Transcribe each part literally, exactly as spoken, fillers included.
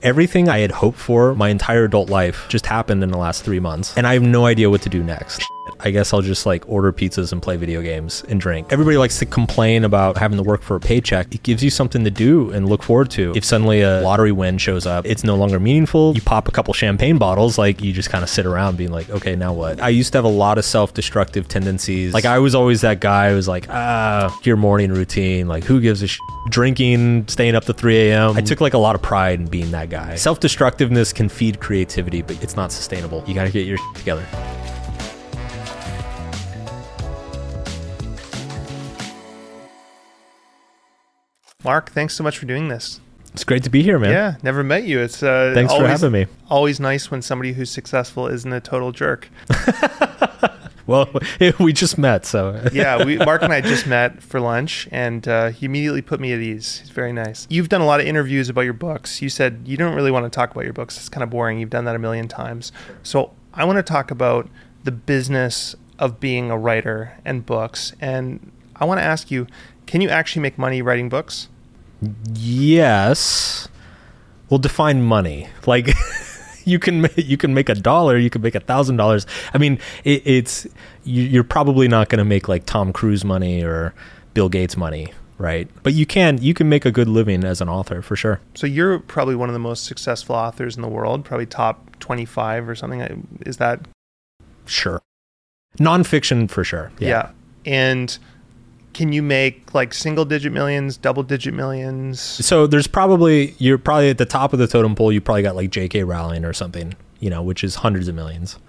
everything I had hoped for my entire adult life just happened in the last three months. And I have no idea what to do next. I guess I'll just like order pizzas and play video games and drink. Everybody likes to complain about having to work for a paycheck. It gives you something to do and look forward to. If suddenly a lottery win shows up, it's no longer meaningful. You pop a couple champagne bottles, like you just kind of sit around being like, okay, now what? I used to have a lot of self-destructive tendencies. Like I was always that guy who was like, ah, your morning routine. Like who gives a sh- drinking, staying up to three a.m. I took like a lot of pride in being that guy. Self-destructiveness can feed creativity, but it's not sustainable. You got to get your shit together. Mark, thanks so much for doing this. It's great to be here, man. Yeah, never met you. It's uh, Thanks always, for having me. Always nice when somebody who's successful isn't a total jerk. Well, we just met, so. Yeah, we, Mark and I just met for lunch, and uh, he immediately put me at ease. He's very nice. You've done a lot of interviews about your books. You said you don't really want to talk about your books. It's kind of boring. You've done that a million times. So I want to talk about the business of being a writer and books. And I want to ask you, can you actually make money writing books? Yes. Well, define money. Like you can you can make a dollar, you can make a thousand dollars. I mean, it, it's you, you're probably not going to make like Tom Cruise money or Bill Gates money, right? But you can you can make a good living as an author for sure. So you're probably one of the most successful authors in the world, probably top twenty-five or something. Is that? Sure. Nonfiction for sure. Yeah. yeah. And can you make like single digit millions, double digit millions? So there's probably, you're probably at the top of the totem pole. You probably got like J K Rowling or something, you know, which is hundreds of millions.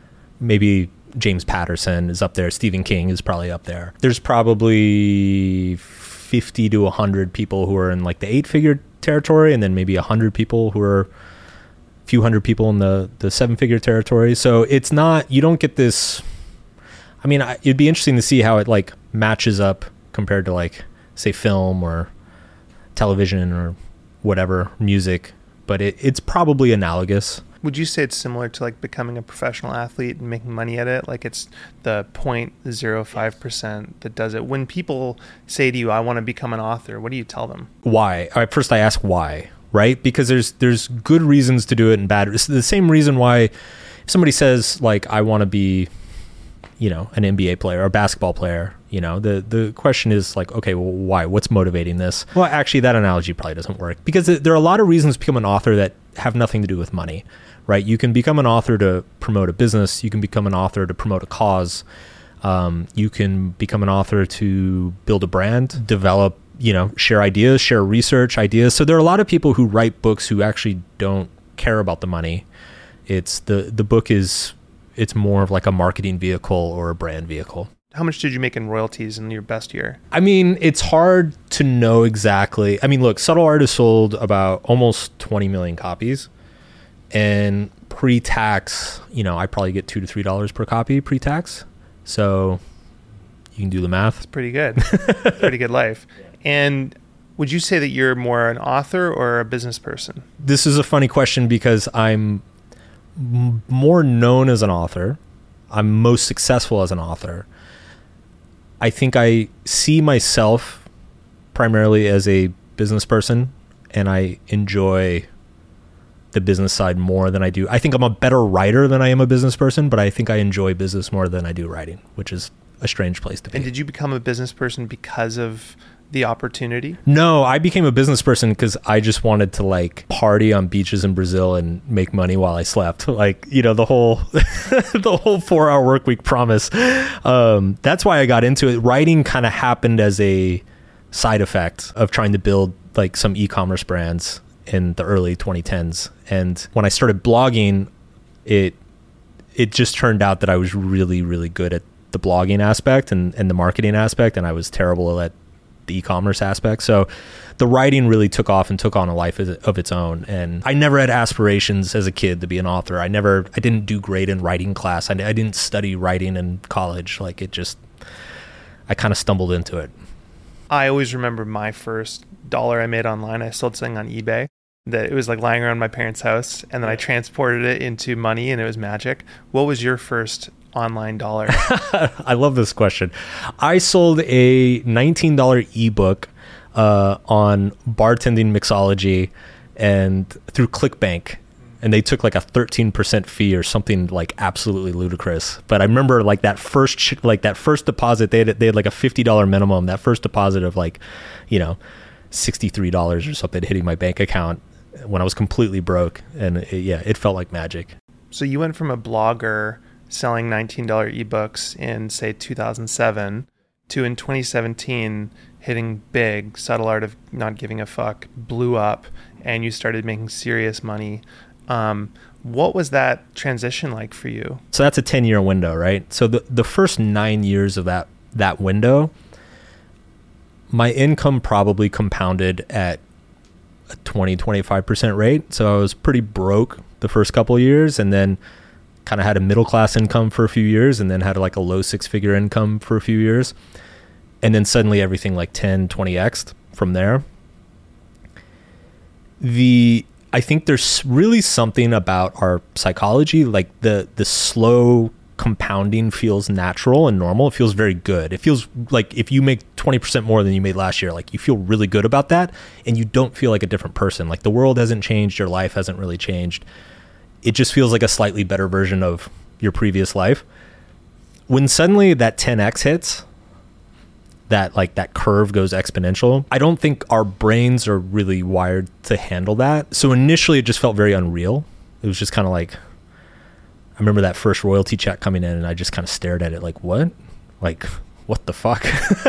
Maybe James Patterson is up there. Stephen King is probably up there. There's probably fifty to one hundred people who are in like the eight figure territory, and then maybe one hundred people who are, a few hundred people in the, the seven figure territory. So it's not, you don't get this, I mean, I, it'd be interesting to see how it like matches up compared to like, say, film or television or whatever, music, but it, it's probably analogous. Would you say it's similar to like becoming a professional athlete and making money at it? Like it's the zero point zero five percent that does it. When people say to you, I want to become an author, what do you tell them? Why? All right, first I ask why, right? Because there's there's good reasons to do it and bad. It's the same reason why if somebody says like, I want to be, you know, an N B A player or a basketball player, you know, the, the question is like, okay, well, why? What's motivating this? Well, actually, that analogy probably doesn't work because there are a lot of reasons to become an author that have nothing to do with money, right? You can become an author to promote a business. You can become an author to promote a cause. Um, you can become an author to build a brand, develop, you know, share ideas, share research ideas. So there are a lot of people who write books who actually don't care about the money. It's the, the book is, it's more of like a marketing vehicle or a brand vehicle. How much did you make in royalties in your best year? I mean, it's hard to know exactly. I mean, look, Subtle Art has sold about almost twenty million copies, and pre-tax, you know, I probably get two to three dollars per copy pre-tax. So you can do the math. It's pretty good. Pretty good life. And would you say that you're more an author or a business person? This is a funny question because I'm m- more known as an author. I'm most successful as an author. I think I see myself primarily as a business person, and I enjoy the business side more than I do. I think I'm a better writer than I am a business person, but I think I enjoy business more than I do writing, which is a strange place to be. And did you become a business person because of the opportunity? No, I became a business person because I just wanted to like party on beaches in Brazil and make money while I slept. Like, you know, the whole the whole four hour work week promise. Um, that's why I got into it. Writing kind of happened as a side effect of trying to build like some e-commerce brands in the early twenty tens. And when I started blogging, it it just turned out that I was really, really good at the blogging aspect and, and the marketing aspect, and I was terrible at the e-commerce aspect. So the writing really took off and took on a life of its own. And I never had aspirations as a kid to be an author. I never, I didn't do great in writing class. I, I didn't study writing in college. Like it just, I kind of stumbled into it. I always remember my first dollar I made online. I sold something on eBay that it was like lying around my parents' house, and then I transported it into money, and it was magic. What was your first online dollar? I love this question. I sold a nineteen dollars ebook uh, on bartending mixology, and through ClickBank, and they took like a thirteen percent fee or something like absolutely ludicrous. But I remember like that first like that first deposit, they had they had like a fifty dollars minimum. That first deposit of like, you know, sixty-three dollars or something hitting my bank account when I was completely broke, and it, yeah, it felt like magic. So you went from a blogger selling nineteen dollars ebooks in say two thousand seven to in twenty seventeen hitting big. Subtle Art of Not Giving a Fuck blew up, and you started making serious money. Um, what was that transition like for you? So that's a ten year window, right? So the, the first nine years of that, that window, my income probably compounded at a twenty, twenty-five percent rate. So I was pretty broke the first couple of years, and then kind of had a middle class income for a few years, and then had like a low six figure income for a few years. And then suddenly everything like ten, twenty X'd from there. The, I think there's really something about our psychology, like the the slow compounding feels natural and normal. It feels very good. It feels like if you make twenty percent more than you made last year, like you feel really good about that, and you don't feel like a different person. Like the world hasn't changed, your life hasn't really changed. It just feels like a slightly better version of your previous life. When suddenly that ten X hits, that like that curve goes exponential, I don't think our brains are really wired to handle that. So initially it just felt very unreal. It was just kind of like, I remember that first royalty check coming in, and I just kind of stared at it like, what? Like, what the fuck?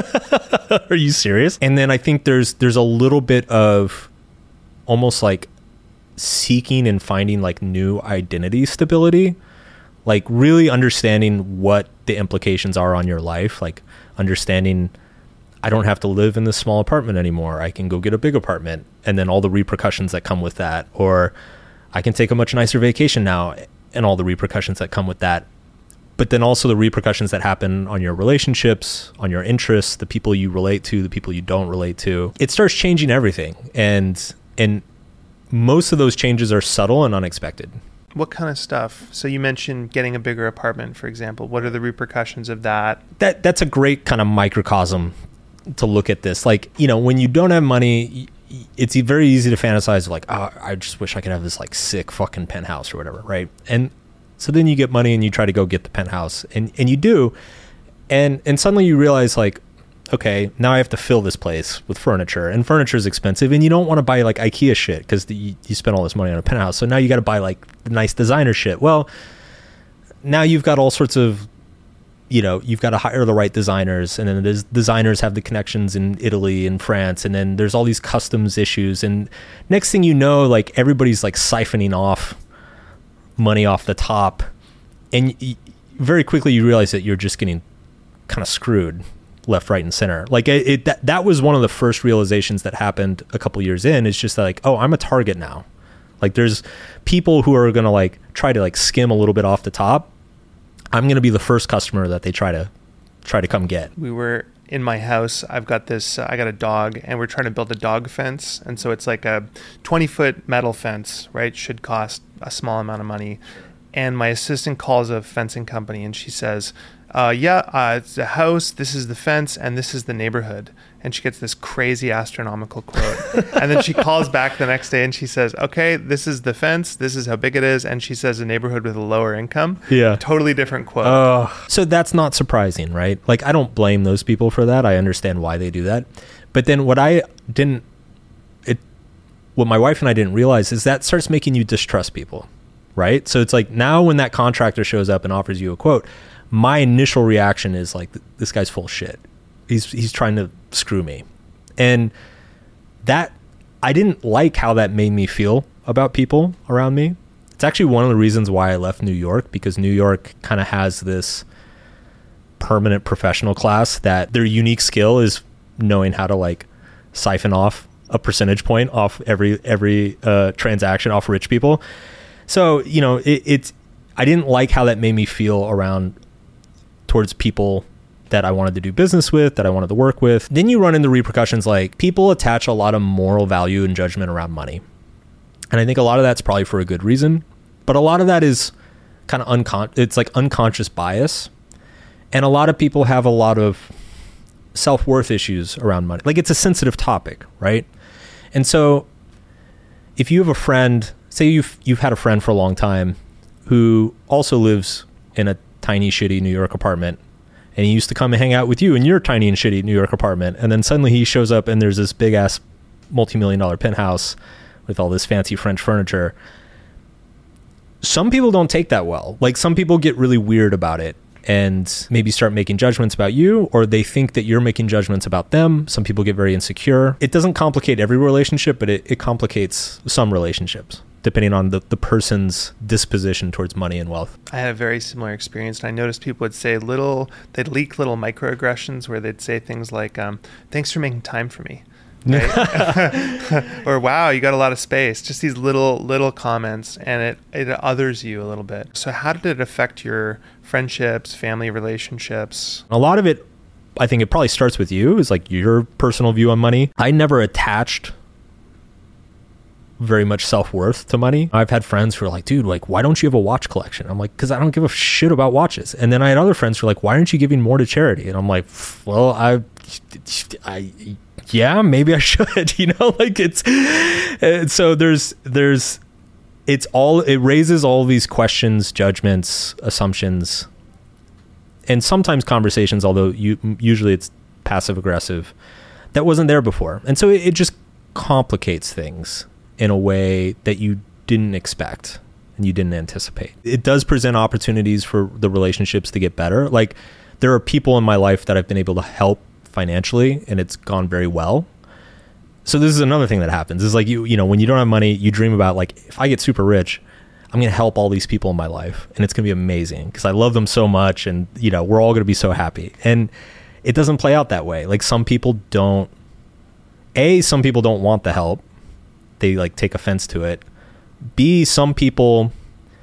Are you serious? And then I think there's there's a little bit of almost like seeking and finding like new identity stability, like really understanding what the implications are on your life, like understanding I don't have to live in this small apartment anymore. I can go get a big apartment, and then all the repercussions that come with that. Or I can take a much nicer vacation now, and all the repercussions that come with that. But then also the repercussions that happen on your relationships, on your interests, the people you relate to, the people you don't relate to. It starts changing everything. And and most of those changes are subtle and unexpected. What kind of stuff? So you mentioned getting a bigger apartment, for example. What are the repercussions of that? That that's a great kind of microcosm to look at this. Like, you know, when you don't have money, it's very easy to fantasize like, oh, I just wish I could have this like sick fucking penthouse or whatever, right? And so then you get money and you try to go get the penthouse, and, and you do. And and suddenly you realize like, okay, now I have to fill this place with furniture, and furniture is expensive, and you don't want to buy like IKEA shit because you, you spend all this money on a penthouse. So now you got to buy like nice designer shit. Well, now you've got all sorts of, you know, you've got to hire the right designers, and then the designers have the connections in Italy and France, and then there's all these customs issues. And next thing you know, like everybody's like siphoning off money off the top, and y- very quickly you realize that you're just getting kind of screwed left, right, and center. Like it, it that, that was one of the first realizations that happened a couple years in. It's just like, oh, I'm a target now. Like there's people who are going to like try to like skim a little bit off the top. I'm going to be the first customer that they try to try to come get. We were in my house. I've got this, uh, I got a dog, and we're trying to build a dog fence. And so it's like a twenty foot metal fence, right? Should cost a small amount of money. And my assistant calls a fencing company, and she says, uh, yeah, uh, it's a house, this is the fence, and this is the neighborhood. And she gets this crazy astronomical quote. And then she calls back the next day and she says, okay, this is the fence, this is how big it is. And she says a neighborhood with a lower income. Yeah. Totally different quote. Uh, so that's not surprising, right? Like I don't blame those people for that. I understand why they do that. But then what I didn't, it, what my wife and I didn't realize is that starts making you distrust people, right? So it's like now when that contractor shows up and offers you a quote, my initial reaction is like, this guy's full of shit. He's he's trying to screw me. And that, I didn't like how that made me feel about people around me. It's actually one of the reasons why I left New York, because New York kind of has this permanent professional class that their unique skill is knowing how to like siphon off a percentage point off every every uh, transaction off rich people. So, you know, it, it's, I didn't like how that made me feel around towards people that I wanted to do business with, that I wanted to work with. Then you run into repercussions like people attach a lot of moral value and judgment around money. And I think a lot of that's probably for a good reason, but a lot of that is kind of uncon- it's like unconscious bias. And a lot of people have a lot of self-worth issues around money. Like it's a sensitive topic, right? And so if you have a friend, say you've you've had a friend for a long time who also lives in a tiny, shitty New York apartment, and he used to come and hang out with you in your tiny and shitty New York apartment, and then suddenly he shows up and there's this big ass multi-million dollar penthouse with all this fancy French furniture. Some people don't take that well. Like, some people get really weird about it and maybe start making judgments about you, or they think that you're making judgments about them. Some people get very insecure. It doesn't complicate every relationship, but it, it complicates some relationships, depending on the, the person's disposition towards money and wealth. I had a very similar experience, and I noticed people would say little, they'd leak little microaggressions where they'd say things like, um, thanks for making time for me. Right? Or, wow, you got a lot of space. Just these little, little comments, and it, it others you a little bit. So how did it affect your friendships, family relationships? A lot of it, I think it probably starts with you, is like your personal view on money. I never attached very much self-worth to money. I've had friends who are like, dude, like, why don't you have a watch collection? I'm like, because I don't give a shit about watches. And then I had other friends who are like, why aren't you giving more to charity? And I'm like, well, I, I, yeah, maybe I should, you know, like it's, and so there's, there's, it's all, it raises all these questions, judgments, assumptions, and sometimes conversations, although you, usually it's passive aggressive, that wasn't there before. And so it, it just complicates things in a way that you didn't expect and you didn't anticipate. It does present opportunities for the relationships to get better. Like, there are people in my life that I've been able to help financially, and it's gone very well. So this is another thing that happens. Is like, you you know, when you don't have money, you dream about, like, if I get super rich, I'm going to help all these people in my life, and it's going to be amazing because I love them so much, and, you know, we're all going to be so happy. And it doesn't play out that way. Like, some people don't, A, some people don't want the help. They, like, take offense to it. B, some people,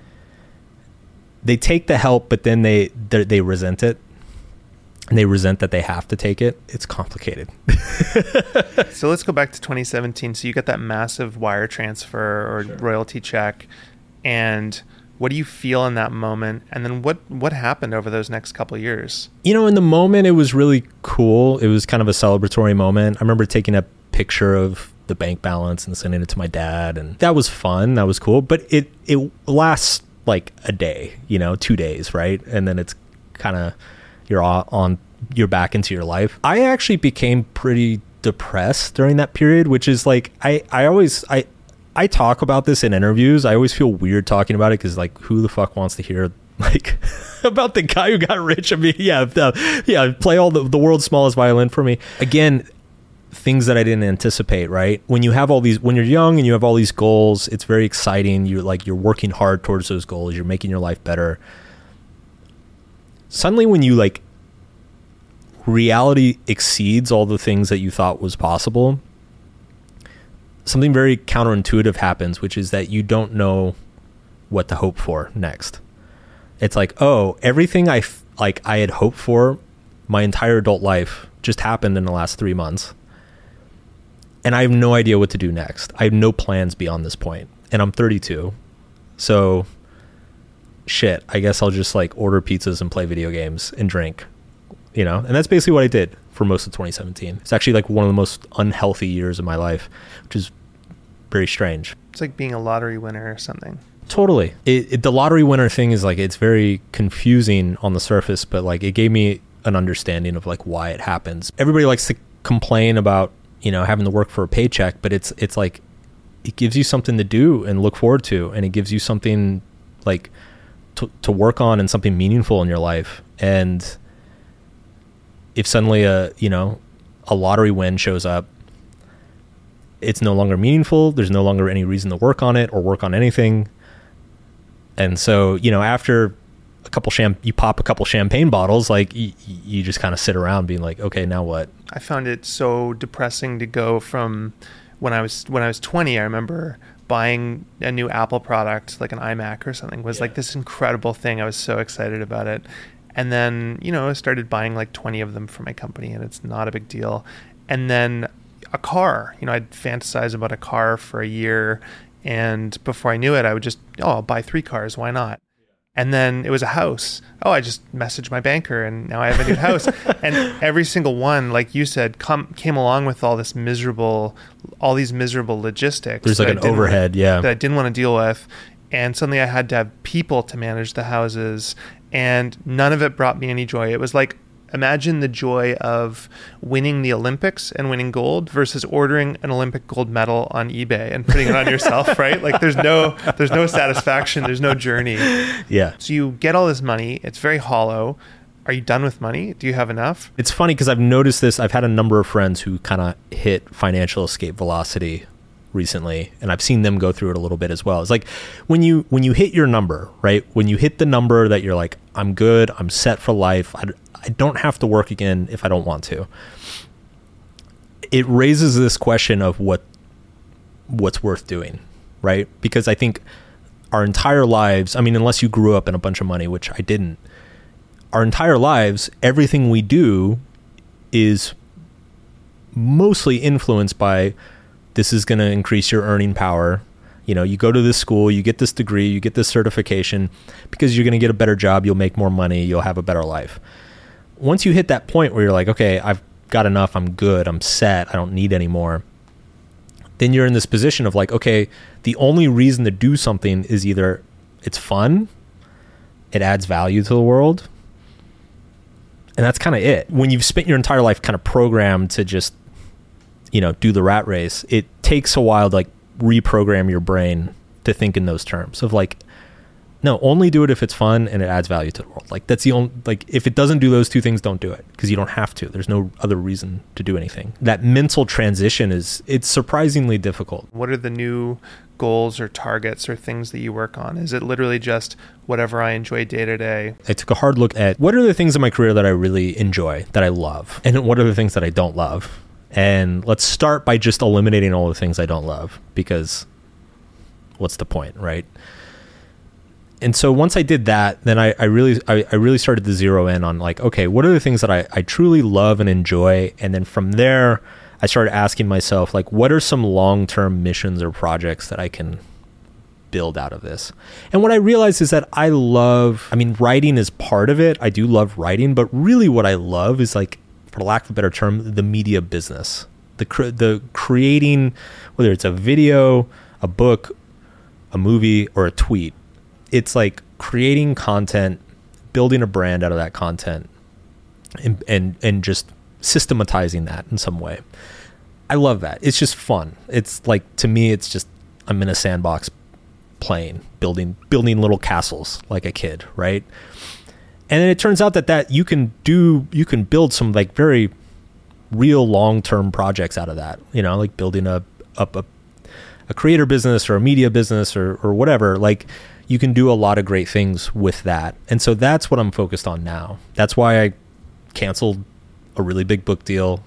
they take the help, but then they they, they resent it. And they resent that they have to take it. It's complicated. So let's go back to twenty seventeen. So you got that massive wire transfer or sure. royalty check. And what do you feel in that moment? And then what, what happened over those next couple of years? You know, in the moment, it was really cool. It was kind of a celebratory moment. I remember taking a picture of the bank balance and sending it to my dad. And that was fun. That was cool. But it, it lasts like a day, you know, two days, right? And then it's kind of... you're on, you're back into your life. I actually became pretty depressed during that period, which is like, I, I always, I, I talk about this in interviews. I always feel weird talking about it, because, like, who the fuck wants to hear, like, about the guy who got rich? I mean, yeah, the, yeah, play all the, the world's smallest violin for me. Again, things that I didn't anticipate, right? When you have all these, when you're young and you have all these goals, it's very exciting. You're like, you're working hard towards those goals. You're making your life better. Suddenly, when you, like, reality exceeds all the things that you thought was possible, something very counterintuitive happens, which is that you don't know what to hope for next. It's like, oh, everything I f- like I had hoped for my entire adult life just happened in the last three months. And I have no idea what to do next. I have no plans beyond this point. And I'm thirty-two. So shit, I guess I'll just, like, order pizzas and play video games and drink, you know? And that's basically what I did for most of twenty seventeen. It's actually, like, one of the most unhealthy years of my life, which is very strange. It's like being a lottery winner or something. Totally. It, it, the lottery winner thing is, like, it's very confusing on the surface, but, like, it gave me an understanding of, like, why it happens. Everybody likes to complain about, you know, having to work for a paycheck, but it's, it's like, it gives you something to do and look forward to, and it gives you something, like, to, to work on and something meaningful in your life. And if suddenly a, you know, a lottery win shows up, it's no longer meaningful. There's no longer any reason to work on it or work on anything. And so, you know, after a couple champ, you pop a couple champagne bottles, like y- you just kind of sit around being like, okay, now what? I found it so depressing to go from when I was, when I was twenty, I remember buying a new Apple product, like an iMac or something, was yeah. like this incredible thing. I was so excited about it. And then, you know, I started buying like twenty of them for my company, and it's not a big deal. And then a car, you know, I'd fantasize about a car for a year. And before I knew it, I would just, oh, I'll buy three cars. Why not? And then it was a house. Oh, I just messaged my banker and now I have a new house. And every single one, like you said, come, came along with all this miserable, all these miserable logistics. There's like an overhead, yeah. That I didn't want to deal with. And suddenly I had to have people to manage the houses, and none of it brought me any joy. It was like, imagine the joy of winning the Olympics and winning gold versus ordering an Olympic gold medal on eBay and putting it on yourself, right? Like there's no there's no satisfaction, there's no journey. Yeah. So you get all this money, it's very hollow. Are you done with money? Do you have enough? It's funny because I've noticed this. I've had a number of friends who kind of hit financial escape velocity recently, and I've seen them go through it a little bit as well. It's like when you when you hit your number, right? When you hit the number that you're like, I'm good, I'm set for life, I, I don't have to work again if I don't want to. It raises this question of what what's worth doing, right? Because I think our entire lives, I mean, unless you grew up in a bunch of money, which I didn't, our entire lives, everything we do is mostly influenced by, this is going to increase your earning power. You know, you go to this school, you get this degree, you get this certification because you're going to get a better job, you'll make more money, you'll have a better life. Once you hit that point where you're like, okay, I've got enough, I'm good, I'm set, I don't need any more, then you're in this position of like, okay, the only reason to do something is either it's fun, it adds value to the world, and that's kind of it. When you've spent your entire life kind of programmed to just, you know, do the rat race, it takes a while to like reprogram your brain to think in those terms of like, no, only do it if it's fun and it adds value to the world. Like that's the only, like if it doesn't do those two things, don't do it because you don't have to. There's no other reason to do anything. That mental transition is, it's surprisingly difficult. What are the new goals or targets or things that you work on? Is it literally just whatever I enjoy day to day? I took a hard look at what are the things in my career that I really enjoy, that I love, and what are the things that I don't love. And let's start by just eliminating all the things I don't love, because what's the point, right? And so once I did that, then I, I really I, I really started to zero in on like, okay, what are the things that I, I truly love and enjoy? And then from there, I started asking myself, like, what are some long-term missions or projects that I can build out of this? And what I realized is that I love, I mean, writing is part of it. I do love writing, but really what I love is like, for lack of a better term, the media business, the cre- the creating, whether it's a video, a book, a movie, or a tweet. It's like creating content, building a brand out of that content, and and and just systematizing that in some way. I love that. It's just fun. It's like, to me, it's just, I'm in a sandbox playing, building building little castles like a kid, right? And then it turns out that, that you can do, you can build some like very real long-term projects out of that, you know, like building a, up a, a creator business or a media business or, or whatever. Like you can do a lot of great things with that. And so that's what I'm focused on now. That's why I canceled a really big book deal.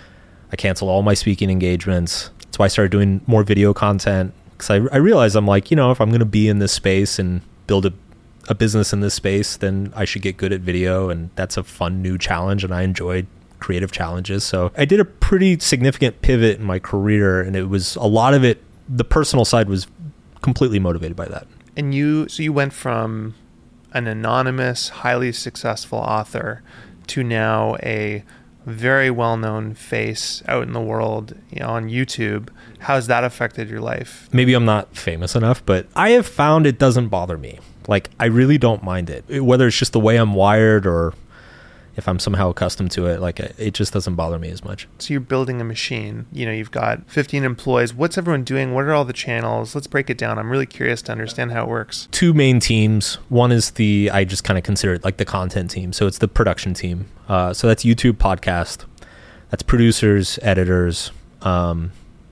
I canceled all my speaking engagements. That's why I started doing more video content. Cause I, I realized I'm like, you know, if I'm going to be in this space and build a a business in this space, then I should get good at video, and that's a fun new challenge, and I enjoyed creative challenges. So I did a pretty significant pivot in my career, and it was a lot of it, the personal side was completely motivated by that. And you, so you went from an anonymous, highly successful author to now a very well-known face out in the world, you know, on YouTube. How's that affected your life? Maybe I'm not famous enough, but I have found it doesn't bother me. Like, I really don't mind it. Whether it's just the way I'm wired or if I'm somehow accustomed to it, like, it just doesn't bother me as much. So you're building a machine. You know, you've got fifteen employees. What's everyone doing? What are all the channels? Let's break it down. I'm really curious to understand how it works. Two main teams. One is the, I just kind of consider it like the content team. So it's the production team. Uh, so that's YouTube, podcast. That's producers, editors. Um,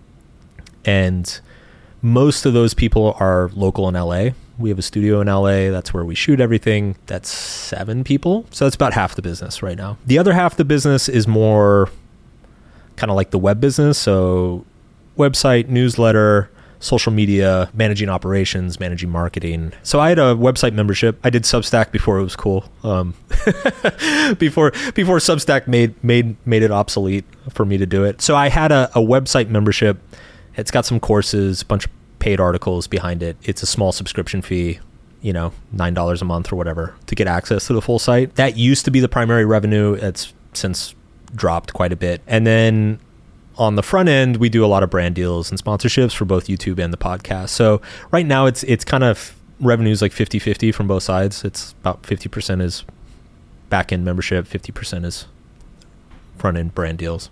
and most of those people are local in L A. We have a studio in L A. That's where we shoot everything. That's seven people. So that's about half the business right now. The other half of the business is more kind of like the web business. So website, newsletter, social media, managing operations, managing marketing. So I had a website membership. I did Substack before it was cool. Um, before before Substack made made made it obsolete for me to do it. So I had a, a website membership. It's got some courses, a bunch of paid articles behind it. It's a small subscription fee. you know, nine dollars a month or whatever to get access to the full site. That used to be the primary revenue. It's since dropped quite a bit. And then on the front end, we do a lot of brand deals and sponsorships for both YouTube and the podcast. So right now it's it's kind of revenues like fifty-fifty from both sides. It's about fifty percent is back end membership, fifty percent is front end brand deals.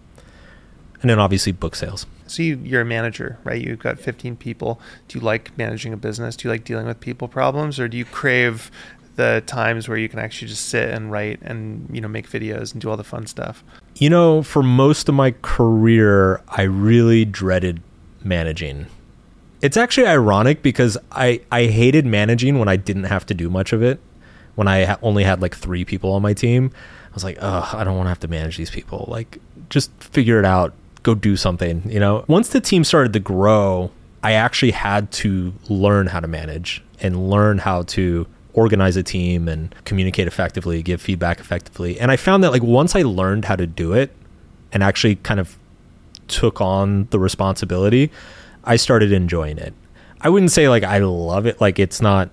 And then obviously book sales. So you, you're a manager, right? You've got fifteen people. Do you like managing a business? Do you like dealing with people problems, or do you crave the times where you can actually just sit and write and, you know, make videos and do all the fun stuff? You know, for most of my career, I really dreaded managing. It's actually ironic because I, I hated managing when I didn't have to do much of it. When I ha- only had like three people on my team, I was like, ugh, I don't want to have to manage these people. Like, just figure it out. Go do something, you know? Once the team started to grow, I actually had to learn how to manage and learn how to organize a team and communicate effectively, give feedback effectively. And I found that like once I learned how to do it and actually kind of took on the responsibility, I started enjoying it. I wouldn't say like I love it. Like it's not,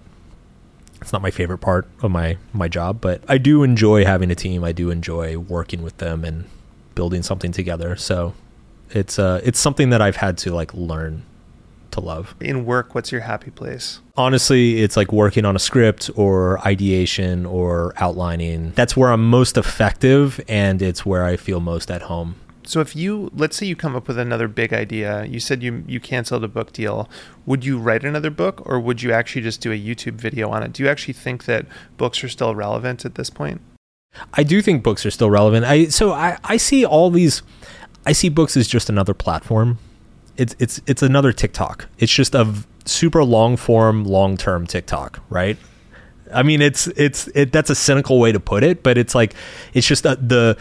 it's not my favorite part of my, my job, but I do enjoy having a team. I do enjoy working with them and building something together. So it's uh, it's something that I've had to like learn to love. In work, what's your happy place? Honestly, it's like working on a script or ideation or outlining. That's where I'm most effective, and it's where I feel most at home. So if you, let's say you come up with another big idea, you said you you canceled a book deal, would you write another book, or would you actually just do a YouTube video on it? Do you actually think that books are still relevant at this point? I do think books are still relevant. I so I, I see all these, I see books as just another platform. It's it's it's another TikTok. It's just a super long form, long term TikTok, right? I mean, it's it's it. That's a cynical way to put it, but it's like it's just a, the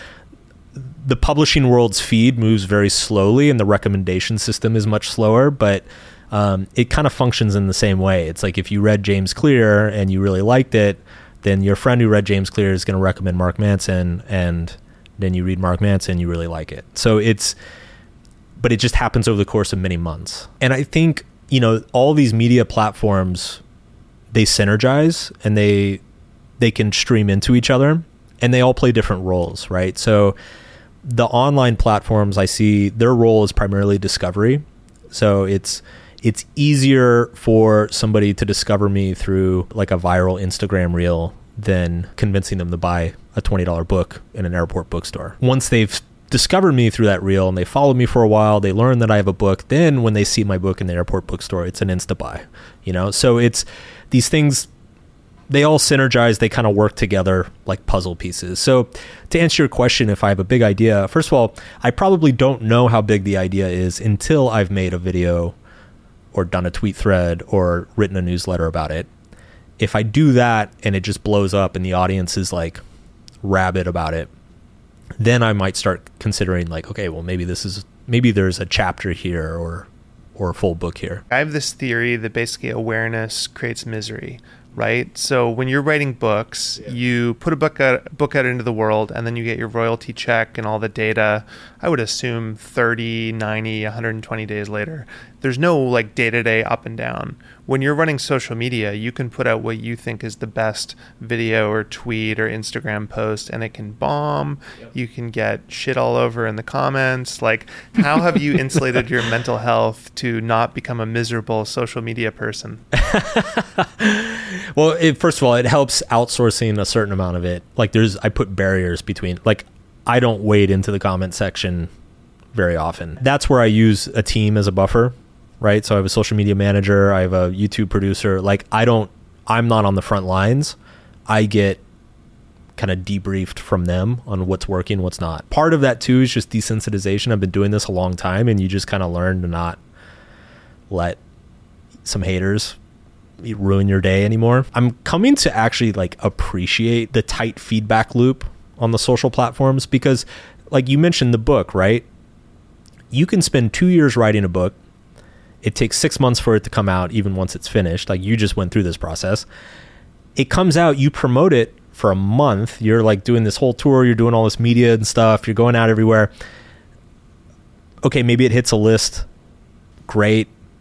the publishing world's feed moves very slowly, and the recommendation system is much slower. But um, it kind of functions in the same way. It's like if you read James Clear and you really liked it, then your friend who read James Clear is going to recommend Mark Manson, and then you read Mark Manson, you really like it. So it's. But it just happens over the course of many months. And I think, you know, all these media platforms, they synergize and they they can stream into each other, and they all play different roles, right? So the online platforms, I see their role is primarily discovery. So it's it's easier for somebody to discover me through like a viral Instagram reel than convincing them to buy a twenty dollars book in an airport bookstore. Once they've discovered me through that reel and they followed me for a while, they learn that I have a book, then when they see my book in the airport bookstore, it's an insta buy, you know? So it's these things, they all synergize, they kind of work together like puzzle pieces. So to answer your question, if I have a big idea, first of all, I probably don't know how big the idea is until I've made a video or done a tweet thread or written a newsletter about it. If I do that and it just blows up and the audience is like rabid about it, then I might start considering like, okay, well, maybe this is, maybe there's a chapter here or, or a full book here. I have this theory that basically awareness creates misery, right? So when you're writing books, yeah. you put a book out, book out into the world, and then you get your royalty check and all the data, I would assume thirty, ninety, one hundred twenty days later. There's no like day-to-day up and down. When you're running social media, you can put out what you think is the best video or tweet or Instagram post, and it can bomb. Yep. You can get shit all over in the comments. Like, how have you insulated your mental health to not become a miserable social media person? Well, it, first of all, it helps outsourcing a certain amount of it. Like there's, I put barriers between, like I don't wade into the comment section very often. That's where I use a team as a buffer, right? So I have a social media manager, I have a YouTube producer. Like I don't, I'm not on the front lines. I get kind of debriefed from them on what's working, what's not. Part of that too is just desensitization. I've been doing this a long time, and you just kind of learn to not let some haters ruin your day anymore. I'm coming to actually like appreciate the tight feedback loop on the social platforms, because like you mentioned the book, right? You can spend two years writing a book. It takes six months for it to come out, even once it's finished. Like you just went through this process. It comes out, you promote it for a month. You're like doing this whole tour. You're doing all this media and stuff. You're going out everywhere. Okay, maybe it hits a list. Great.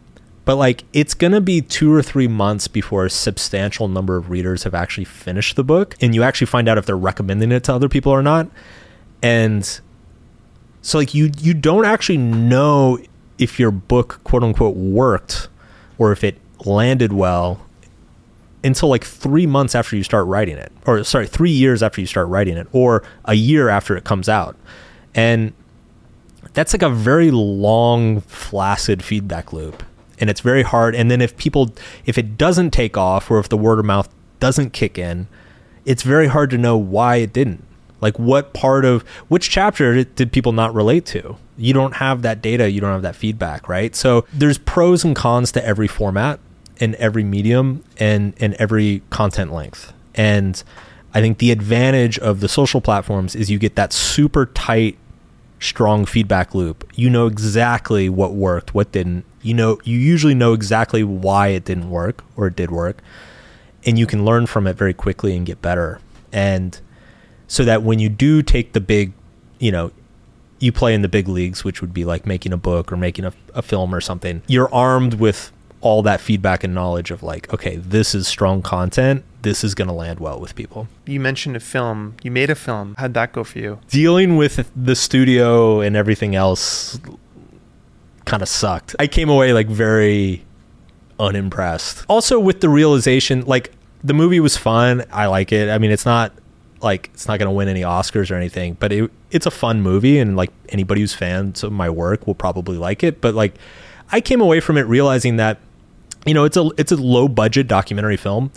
but like it's going to be two or three months before a substantial number of readers have actually finished the book, and you actually find out if they're recommending it to other people or not. And so like you you don't actually know if your book, quote unquote, worked or if it landed well until like three months after you start writing it, or sorry, three years after you start writing it, or a year after it comes out. And that's like a very long, flaccid feedback loop. And it's very hard. And then if people, if it doesn't take off, or if the word of mouth doesn't kick in, it's very hard to know why it didn't. Like what part of, which chapter did people not relate to? You don't have that data. You don't have that feedback, right? So there's pros and cons to every format and every medium and, and every content length. And I think the advantage of the social platforms is you get that super tight, strong feedback loop. You know exactly what worked, what didn't. You know, you usually know exactly why it didn't work or it did work. And you can learn from it very quickly and get better. And so that when you do take the big, you know, you play in the big leagues, which would be like making a book or making a, a film or something, you're armed with all that feedback and knowledge of like, okay, this is strong content. This is going to land well with people. You mentioned a film. You made a film. How'd that go for you? Dealing with the studio and everything else kind of sucked. I came away like very unimpressed. Also with the realization, like the movie was fun. I like it. I mean, it's not like, it's not going to win any Oscars or anything, but it, it's a fun movie, and like anybody who's fans of my work will probably like it. But like I came away from it realizing that, you know, it's a, it's a low budget documentary film.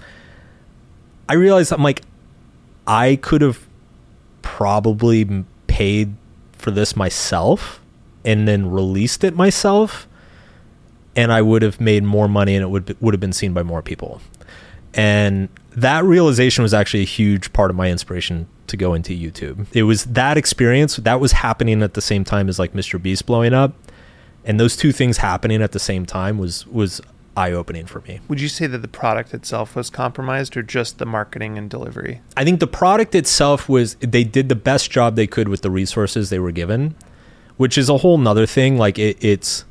I realized I'm like, I could have probably paid for this myself and then released it myself, and I would have made more money, and it would would have been seen by more people. And that realization was actually a huge part of my inspiration to go into YouTube. It was that experience that was happening at the same time as like Mister Beast blowing up, and those two things happening at the same time was was eye-opening for me. Would you say that the product itself was compromised, or just the marketing and delivery? I think the product itself was, they did the best job they could with the resources they were given, which is a whole nother thing. Like it, it's,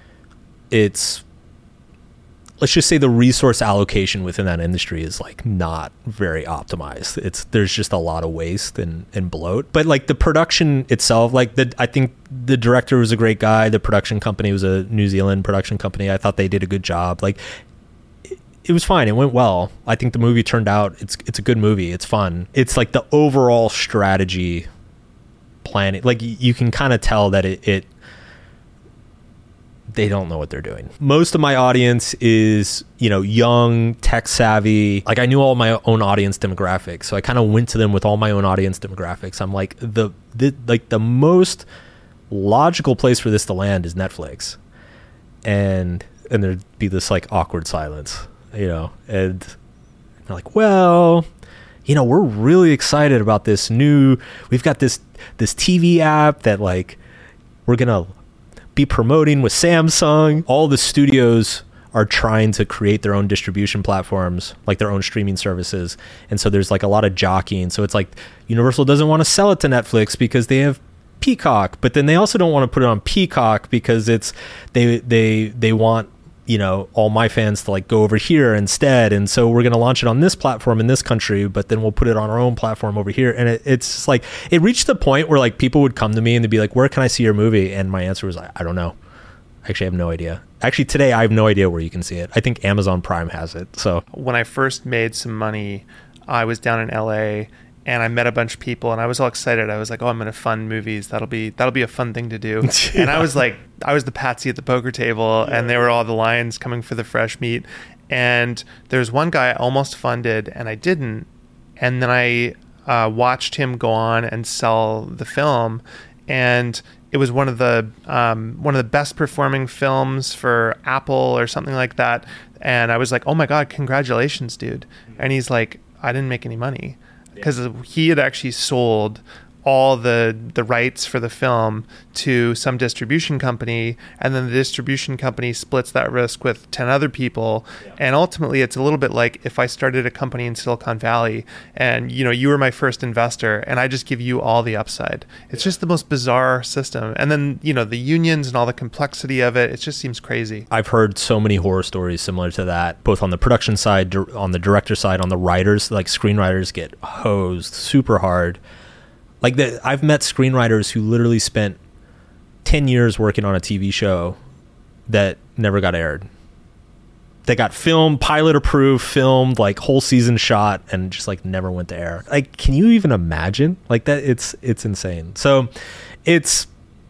it's, let's just say the resource allocation within that industry is like not very optimized. It's, there's just a lot of waste and, and bloat. But like the production itself, like the, I think the director was a great guy. The production company was a New Zealand production company. I thought they did a good job. Like it, it was fine. It went well. I think the movie turned out, it's, it's a good movie. It's fun. It's like the overall strategy planning. Like you can kind of tell that it, it, they don't know what they're doing. Most of my audience is, you know, young, tech savvy. Like I knew all my own audience demographics. So I kind of went to them with all my own audience demographics. I'm like, the, the like the most logical place for this to land is Netflix. And and there'd be this like awkward silence, you know, and they're like, well, you know, we're really excited about this new, we've got this this T V app that like we're gonna be promoting with Samsung. All the studios are trying to create their own distribution platforms, like their own streaming services. And so there's like a lot of jockeying. So it's like Universal doesn't want to sell it to Netflix because they have Peacock, but then they also don't want to put it on Peacock because it's, they, they, they want, you know, all my fans to like go over here instead. And so we're going to launch it on this platform in this country, but then we'll put it on our own platform over here. And it, it's just like, it reached the point where like people would come to me and they'd be like, where can I see your movie? And my answer was, I, I don't know. Actually, I have no idea. Actually, today I have no idea where you can see it. I think Amazon Prime has it. So when I first made some money, I was down in L A and I met a bunch of people and I was all excited. I was like, oh, I'm going to fund movies. That'll be, that'll be a fun thing to do. Yeah. And I was like, I was the patsy at the poker table, yeah. And there were all the lions coming for the fresh meat. And there's one guy I almost funded and I didn't. And then I uh, watched him go on and sell the film. And it was one of the, um, one of the best performing films for Apple or something like that. And I was like, oh my God, congratulations, dude. And he's like, I didn't make any money. Because he had actually sold all the the rights for the film to some distribution company, and then the distribution company splits that risk with ten other people. Yeah. And ultimately it's a little bit like if I started a company in Silicon Valley and, you know, you were my first investor and I just give you all the upside. It's yeah. just the most bizarre system. And then, you know, the unions and all the complexity of it, it just seems crazy. I've heard so many horror stories similar to that, both on the production side, on the director side, on the writers. Like screenwriters get hosed super hard. Like the, I've met screenwriters who literally spent ten years working on a T V show that never got aired. They got filmed, pilot approved, filmed, like whole season shot, and just like never went to air. Like, can you even imagine? Like that, it's it's insane. So it's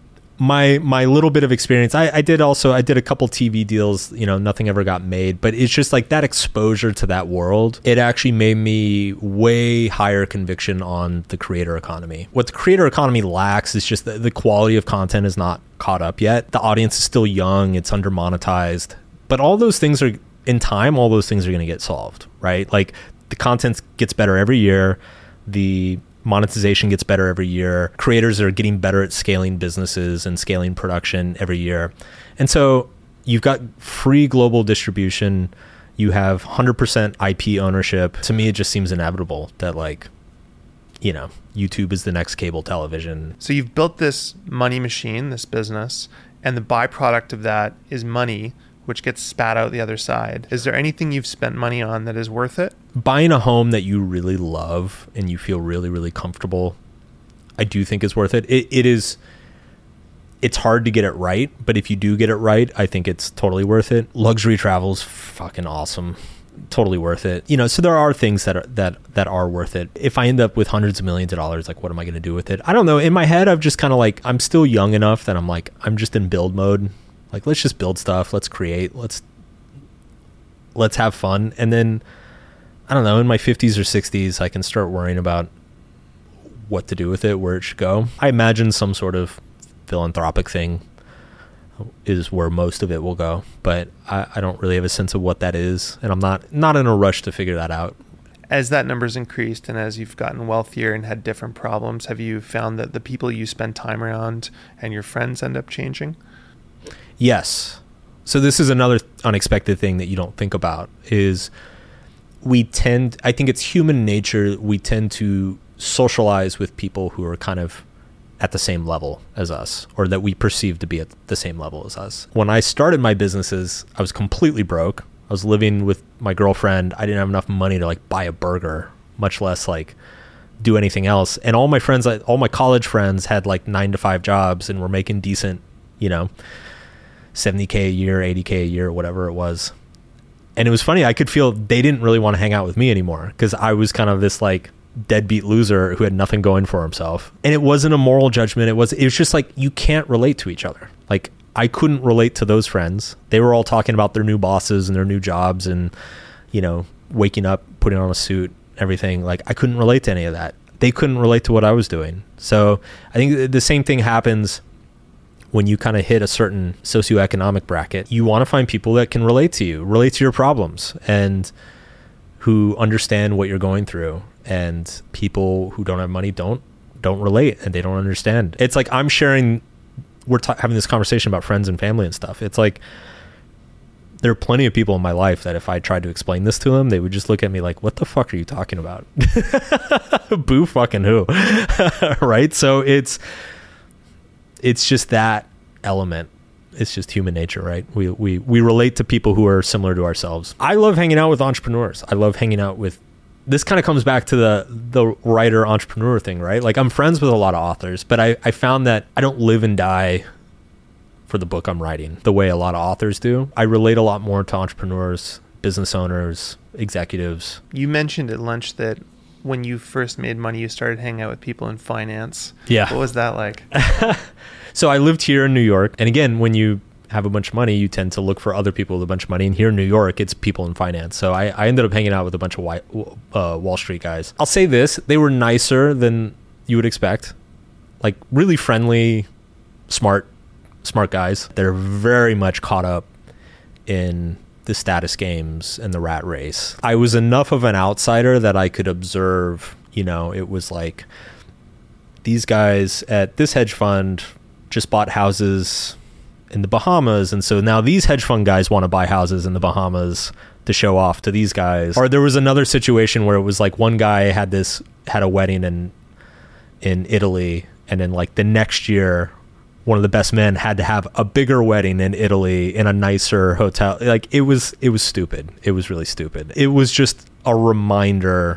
my my little bit of experience. I, I did also I did a couple T V deals, you know, nothing ever got made, but it's just like that exposure to that world. It actually made me way higher conviction on the creator economy. What the creator economy lacks is just the, the quality of content is not caught up yet. The audience is still young, it's under monetized, but all those things are in time, all those things are going to get solved, right? Like the content gets better every year. The monetization gets better every year. Creators are getting better at scaling businesses and scaling production every year. And so you've got free global distribution. You have one hundred percent I P ownership. To me, it just seems inevitable that, like, you know, YouTube is the next cable television. So you've built this money machine, this business, and the byproduct of that is money, which gets spat out the other side. Is there anything you've spent money on that is worth it? Buying a home that you really love and you feel really, really comfortable, I do think is worth it. It, it is, it's hard to get it right, but if you do get it right, I think it's totally worth it. Luxury travel's fucking awesome. Totally worth it. You know, so there are things that are, that, that are worth it. If I end up with hundreds of millions of dollars, like, what am I going to do with it? I don't know. In my head, I've just kind of like, I'm still young enough that I'm like, I'm just in build mode. Like, let's just build stuff. Let's create. Let's let's have fun. And then, I don't know, in my fifties or sixties, I can start worrying about what to do with it, where it should go. I imagine some sort of philanthropic thing is where most of it will go. But I, I don't really have a sense of what that is. And I'm not, not in a rush to figure that out. As that number's increased and as you've gotten wealthier and had different problems, have you found that the people you spend time around and your friends end up changing? Yes. So this is another unexpected thing that you don't think about is we tend, I think it's human nature, we tend to socialize with people who are kind of at the same level as us, or that we perceive to be at the same level as us. When I started my businesses, I was completely broke. I was living with my girlfriend. I didn't have enough money to like buy a burger, much less like do anything else. And all my friends, all my college friends had like nine to five jobs and were making decent, you know, seventy K a year, eighty K a year, whatever it was. And it was funny. I could feel they didn't really want to hang out with me anymore because I was kind of this like deadbeat loser who had nothing going for himself. And it wasn't a moral judgment. It was, it was just like, you can't relate to each other. Like, I couldn't relate to those friends. They were all talking about their new bosses and their new jobs and, you know, waking up, putting on a suit, everything. Like, I couldn't relate to any of that. They couldn't relate to what I was doing. So I think the same thing happens when you kind of hit a certain socioeconomic bracket. You want to find people that can relate to you, relate to your problems, and who understand what you're going through. And people who don't have money don't don't relate, and they don't understand. It's like I'm sharing, we're ta- having this conversation about friends and family and stuff. It's like there are plenty of people in my life that if I tried to explain this to them, they would just look at me like, what the fuck are you talking about? Boo fucking who? Right? So it's it's just that element. It's just human nature, right? We we we relate to people who are similar to ourselves. I love hanging out with entrepreneurs. I love hanging out with, this kind of comes back to the the writer entrepreneur thing, right? Like, I'm friends with a lot of authors, but I, I found that I don't live and die for the book I'm writing the way a lot of authors do. I relate a lot more to entrepreneurs, business owners, executives. You mentioned at lunch that when you first made money, you started hanging out with people in finance. Yeah. What was that like? So I lived here in New York. And again, when you have a bunch of money, you tend to look for other people with a bunch of money. And here in New York, it's people in finance. So I, I ended up hanging out with a bunch of white, uh, Wall Street guys. I'll say this, they were nicer than you would expect. Like, really friendly, smart, smart guys. They're very much caught up in the status games and the rat race. I was enough of an outsider that I could observe, you know, it was like these guys at this hedge fund just bought houses in the Bahamas, and so now these hedge fund guys want to buy houses in the Bahamas to show off to these guys. Or there was another situation where it was like one guy had this had a wedding in in Italy, and then like the next year one of the best men had to have a bigger wedding in Italy in a nicer hotel. Like it was it was stupid. It was really stupid. It was just a reminder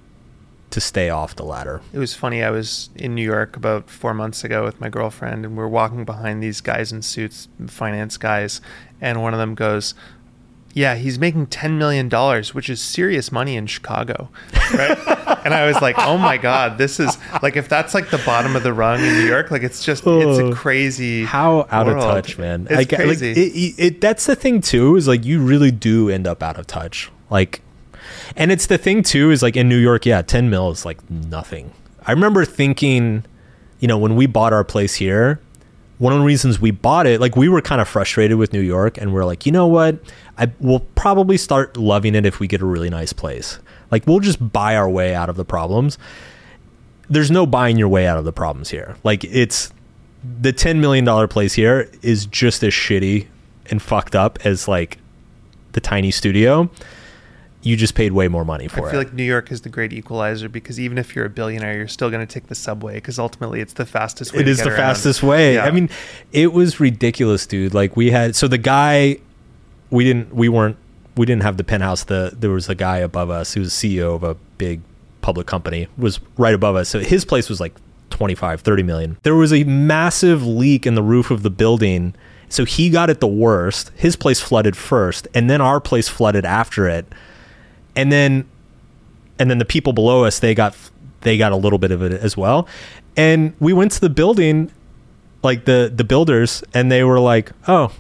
to stay off the ladder. It was funny. I was in New York about four months ago with my girlfriend, and we're walking behind these guys in suits, finance guys, and one of them goes, yeah, he's making ten million dollars, which is serious money in Chicago. Right? And I was like, oh my God, this is like, if that's like the bottom of the rung in New York, like it's just, it's a crazy How out world. of touch, man. It's like, crazy. Like, it, it, it, that's the thing too, is like you really do end up out of touch. Like, and it's the thing too, is like in New York, yeah, ten mil is like nothing. I remember thinking, you know, when we bought our place here, one of the reasons we bought it, like we were kind of frustrated with New York, and we're like, you know what? I will probably start loving it if we get a really nice place. Like we'll just buy our way out of the problems. There's no buying your way out of the problems here. Like it's the ten million dollars place here is just as shitty and fucked up as like the tiny studio. You just paid way more money for it. I feel it. like New York is the great equalizer, because even if you're a billionaire, you're still going to take the subway, because ultimately it's the fastest way It to is get the around. fastest way. Yeah. I mean, it was ridiculous, dude. Like we had, so the guy, we didn't, we weren't, we didn't have the penthouse. The, there was a guy above us who was C E O of a big public company, was right above us. So his place was like twenty-five, thirty million. There was a massive leak in the roof of the building. So he got it the worst. His place flooded first, and then our place flooded after it. And then, and then the people below us, they got, they got a little bit of it as well. And we went to the building, like the, the builders, and they were like, oh,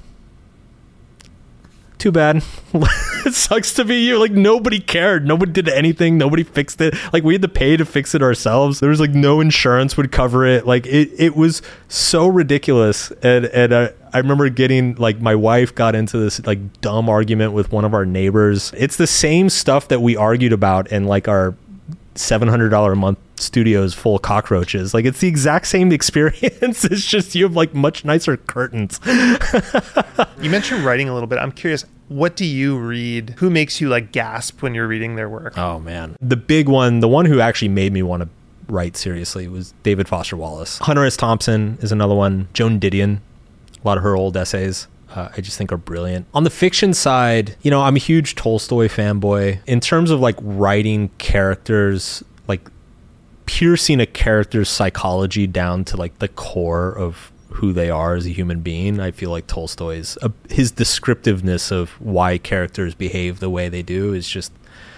too bad. It sucks to be you. Like nobody cared. Nobody did anything. Nobody fixed it. Like we had to pay to fix it ourselves. There was like no insurance would cover it. Like it, it was so ridiculous. And, and I, I remember getting like, my wife got into this like dumb argument with one of our neighbors. It's the same stuff that we argued about in like our seven hundred dollars a month studios full of cockroaches. Like it's the exact same experience. It's just you have like much nicer curtains. You mentioned writing a little bit. I'm curious, what do you read? Who makes you like gasp when you're reading their work? Oh man, the big one, the one who actually made me want to write seriously was David Foster Wallace. Hunter S. Thompson is another one. Joan Didion, a lot of her old essays Uh, I just think are brilliant. On the fiction side, you know, I'm a huge Tolstoy fanboy. In terms of like writing characters, like piercing a character's psychology down to like the core of who they are as a human being, I feel like Tolstoy's uh, his descriptiveness of why characters behave the way they do is just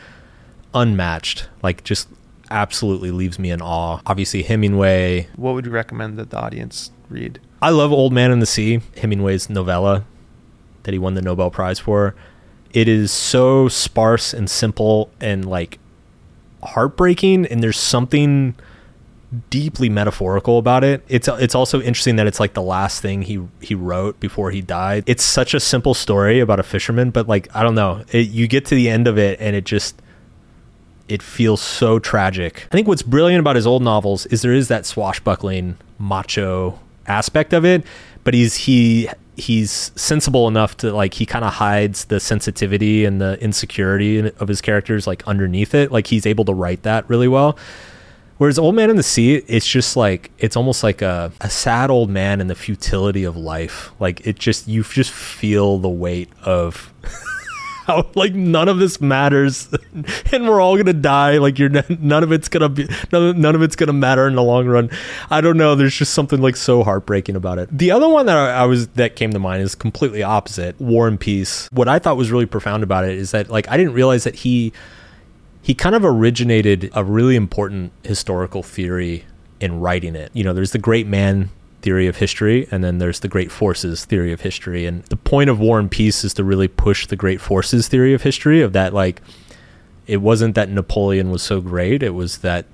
unmatched. Like just absolutely leaves me in awe. Obviously Hemingway. What would you recommend that the audience read? I love Old Man and the Sea, Hemingway's novella that he won the Nobel Prize for. It is so sparse and simple and like heartbreaking, and there's something deeply metaphorical about it. It's it's also interesting that it's like the last thing he he wrote before he died. It's such a simple story about a fisherman, but like I don't know, it, you get to the end of it and it just it feels so tragic. I think what's brilliant about his old novels is there is that swashbuckling macho aspect of it, but he's he he's sensible enough to like he kind of hides the sensitivity and the insecurity of his characters like underneath it. Like he's able to write that really well. Whereas Old Man and the Sea, it's just like it's almost like a, a sad old man and the futility of life. Like it just you just feel the weight of how like none of this matters and we're all gonna die. Like you're none of it's gonna be none, none of it's gonna matter in the long run. I don't know, there's just something like so heartbreaking about it. The other one that I, I was that came to mind is completely opposite, War and Peace. What I thought was really profound about it is that like I didn't realize that he he kind of originated a really important historical theory in writing it. You know, there's the great man theory of history, and then there's the great forces theory of history. And the point of War and Peace is to really push the great forces theory of history, of that like it wasn't that Napoleon was so great, it was that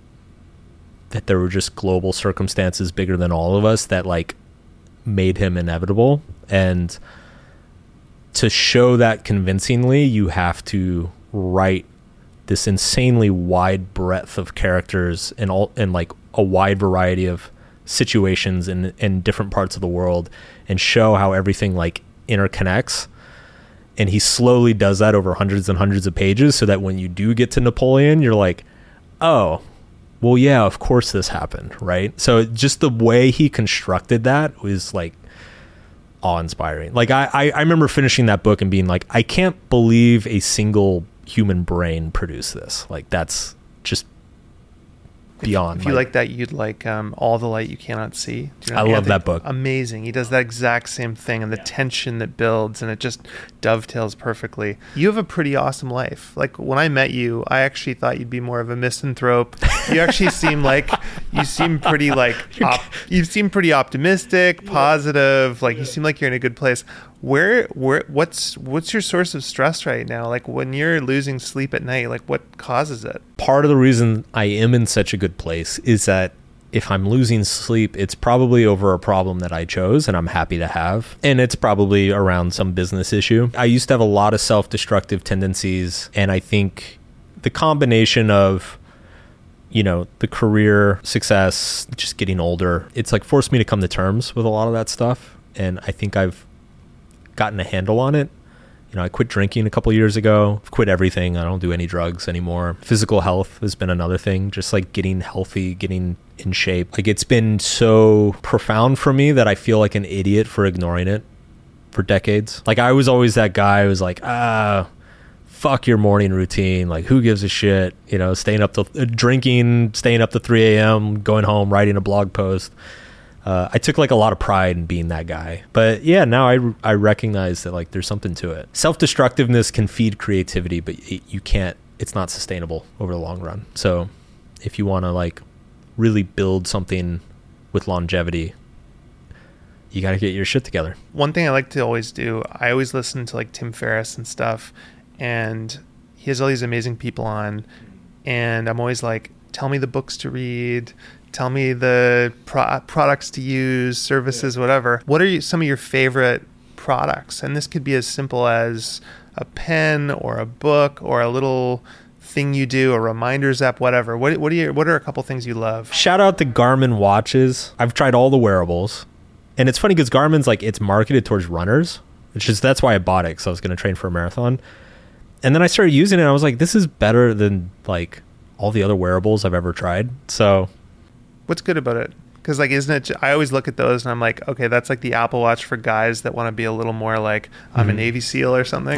that there were just global circumstances bigger than all of us that like made him inevitable. And to show that convincingly, you have to write this insanely wide breadth of characters and all and like a wide variety of situations in in different parts of the world, and show how everything like interconnects. And he slowly does that over hundreds and hundreds of pages, so that when you do get to Napoleon, you're like, oh, well, yeah, of course this happened, right? So just the way he constructed that was like awe-inspiring. Like I, I, I remember finishing that book and being like, I can't believe a single human brain produced this. Like that's just beyond. If you like, like that, you'd like um, All the Light You Cannot See. Do you know I love that book. Amazing. He does that exact same thing, and the yeah. tension that builds, and it just dovetails perfectly. You have a pretty awesome life. Like when I met you, I actually thought you'd be more of a misanthrope. You actually seem like you seem pretty like op- you seem pretty optimistic, positive. Like you seem like you're in a good place. Where, where, what's, what's your source of stress right now? Like when you're losing sleep at night, like what causes it? Part of the reason I am in such a good place is that if I'm losing sleep, it's probably over a problem that I chose and I'm happy to have. And it's probably around some business issue. I used to have a lot of self-destructive tendencies. And I think the combination of, you know, the career success, just getting older, it's like forced me to come to terms with a lot of that stuff. And I think I've gotten a handle on it. You know, I quit drinking a couple of years ago. I've quit everything. I don't do any drugs anymore. Physical health has been another thing, just like getting healthy, getting in shape. Like it's been so profound for me that I feel like an idiot for ignoring it for decades. Like I was always that guy who was like, ah, fuck your morning routine. Like who gives a shit? You know, staying up to uh, drinking, staying up to three a.m., going home, writing a blog post. Uh, I took like a lot of pride in being that guy. But yeah, now I, I recognize that like there's something to it. Self-destructiveness can feed creativity, but it, you can't, it's not sustainable over the long run. So if you want to like really build something with longevity, you got to get your shit together. One thing I like to always do, I always listen to like Tim Ferriss and stuff, and he has all these amazing people on, and I'm always like, tell me the books to read, tell me the pro- products to use, services, yeah. whatever. What are you, some of your favorite products? And this could be as simple as a pen or a book or a little thing you do, a reminders app, whatever. What what are you, what are a couple things you love? Shout out to Garmin watches. I've tried all the wearables. And it's funny because Garmin's like, it's marketed towards runners. It's just, that's why I bought it, because I was going to train for a marathon. And then I started using it and I was like, this is better than like all the other wearables I've ever tried. So what's good about it? Because like, isn't it, I always look at those and I'm like, okay, that's like the Apple Watch for guys that want to be a little more like, I'm mm-hmm. a Navy SEAL or something.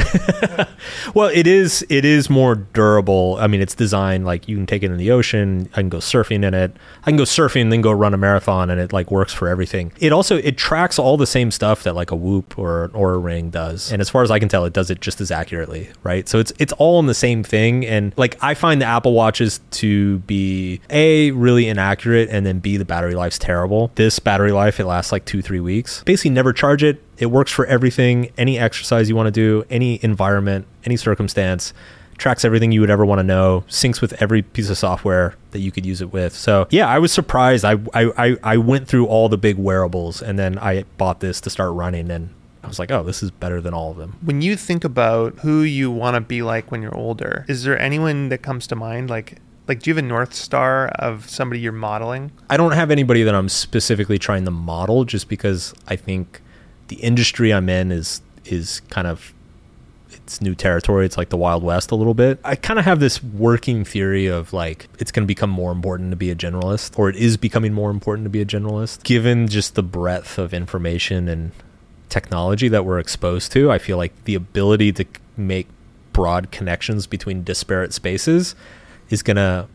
Well, it is, it is more durable. I mean, it's designed like you can take it in the ocean. I can go surfing in it. I can go surfing and then go run a marathon, and it like works for everything. It also, it tracks all the same stuff that like a Whoop or an Oura Ring does. And as far as I can tell, it does it just as accurately, right? So it's, it's all in the same thing. And like, I find the Apple Watches to be A, really inaccurate, and then B, the battery life's terrible. This battery life, it lasts like two, three weeks. Basically never charge it. It works for everything, any exercise you want to do, any environment, any circumstance, tracks everything you would ever want to know, syncs with every piece of software that you could use it with. So yeah, I was surprised. I, I, I went through all the big wearables and then I bought this to start running, and I was like, oh, this is better than all of them. When you think about who you want to be like when you're older, is there anyone that comes to mind? Like, Like, do you have a North Star of somebody you're modeling? I don't have anybody that I'm specifically trying to model, just because I think the industry I'm in is is kind of, it's new territory. It's like the Wild West a little bit. I kind of have this working theory of like, it's going to become more important to be a generalist, or it is becoming more important to be a generalist. Given just the breadth of information and technology that we're exposed to, I feel like the ability to make broad connections between disparate spaces is going to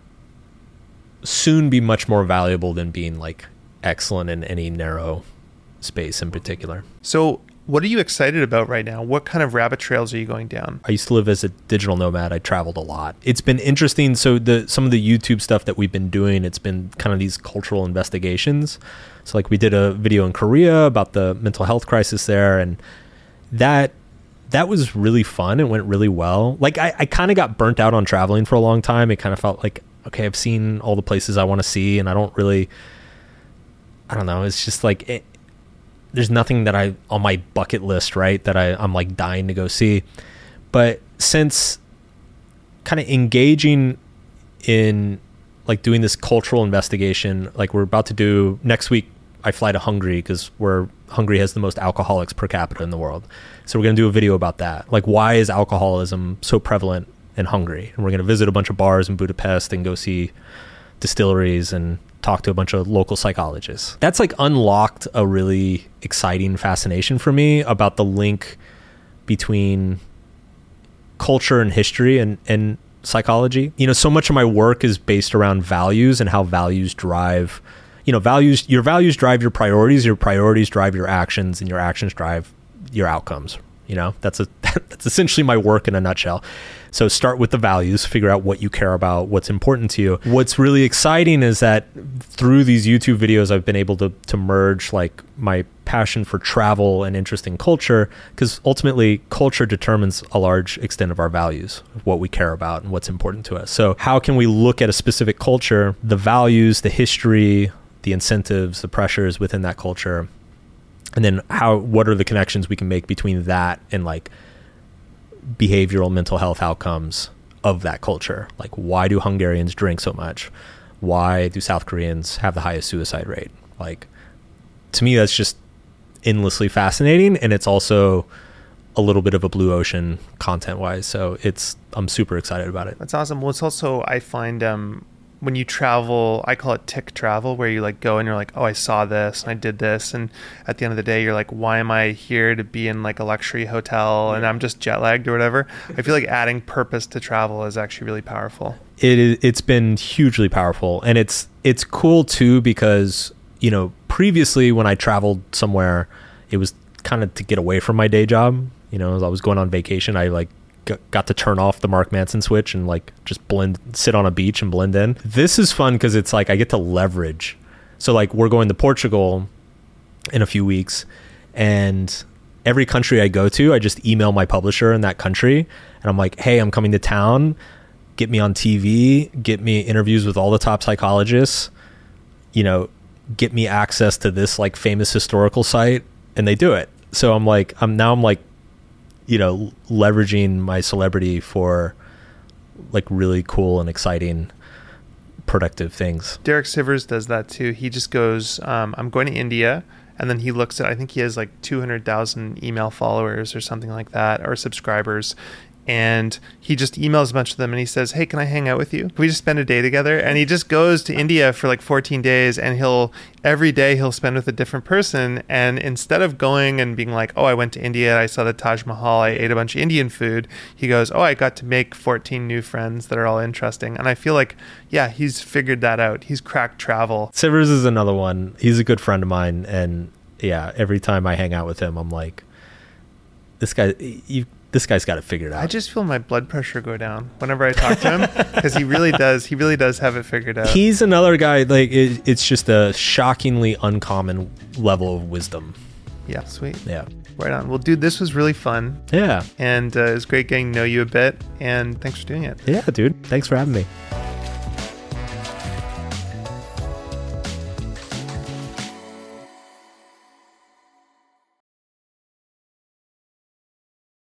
soon be much more valuable than being like excellent in any narrow space in particular. So what are you excited about right now? What kind of rabbit trails are you going down? I used to live as a digital nomad. I traveled a lot. It's been interesting. So the some of the YouTube stuff that we've been doing, it's been kind of these cultural investigations. So like we did a video in Korea about the mental health crisis there, and that that was really fun. It went really well. Like I, I kind of got burnt out on traveling for a long time. It kind of felt like, okay, I've seen all the places I want to see, and I don't really, I don't know. It's just like, it, there's nothing that I, on my bucket list, right, that I, I'm like dying to go see. But since kind of engaging in like doing this cultural investigation. Like we're about to do next week, I fly to Hungary because we're Hungary has the most alcoholics per capita in the world. So we're going to do a video about that. Like, why is alcoholism so prevalent in Hungary? And we're going to visit a bunch of bars in Budapest and go see distilleries and talk to a bunch of local psychologists. That's like unlocked a really exciting fascination for me about the link between culture and history and, and psychology. You know, so much of my work is based around values and how values drive, you know, values, your values drive your priorities, your priorities drive your actions, and your actions drive your outcomes. You know, that's a, that's essentially my work in a nutshell. So start with the values, figure out what you care about, what's important to you. What's really exciting is that through these YouTube videos, I've been able to to merge like my passion for travel and interest in culture, because ultimately culture determines a large extent of our values, what we care about and what's important to us. So how can we look at a specific culture, the values, the history, the incentives, the pressures within that culture, and then how, what are the connections we can make between that and like behavioral mental health outcomes of that culture? Like, why do Hungarians drink so much? Why do South Koreans have the highest suicide rate? Like, to me, that's just endlessly fascinating. And it's also a little bit of a blue ocean content wise. So it's, I'm super excited about it. That's awesome. Well, it's also, I find, um, when you travel, I call it tick travel, where you like go and you're like, oh, I saw this and I did this. And at the end of the day, you're like, why am I here to be in like a luxury hotel and I'm just jet lagged or whatever? I feel like adding purpose to travel is actually really powerful. It is, it's been hugely powerful. And it's, it's cool too, because, you know, previously when I traveled somewhere, it was kind of to get away from my day job. You know, as I was going on vacation, I like got to turn off the Mark Manson switch and like just blend, sit on a beach and blend in. This is fun because it's like I get to leverage. So like we're going to Portugal in a few weeks, and every country I go to, I just email my publisher in that country and I'm like, hey, I'm coming to town. Get me on T V, get me interviews with all the top psychologists, you know, get me access to this like famous historical site, and they do it. So I'm like, I'm now I'm like, you know, leveraging my celebrity for like really cool and exciting, productive things. Derek Sivers does that too. He just goes, um, I'm going to India. And then he looks at, I think he has like two hundred thousand email followers or something like that, or subscribers. And he just emails a bunch of them and he says, hey, can I hang out with you? Can we just spend a day together? And he just goes to India for like fourteen days, and he'll, every day he'll spend with a different person. And instead of going and being like, oh, I went to India, I saw the Taj Mahal, I ate a bunch of Indian food, he goes, oh, I got to make fourteen new friends that are all interesting. And I feel like, yeah, he's figured that out. He's cracked travel. Sivers is another one. He's a good friend of mine. And yeah, every time I hang out with him, I'm like, this guy, you this guy's got it figured out. I just feel my blood pressure go down whenever I talk to him, because he really does. He really does have it figured out. He's another guy, like, it, it's just a shockingly uncommon level of wisdom. Yeah, sweet. Yeah. Right on. Well, dude, this was really fun. Yeah. And uh, it was great getting to know you a bit. And thanks for doing it. Yeah, dude. Thanks for having me.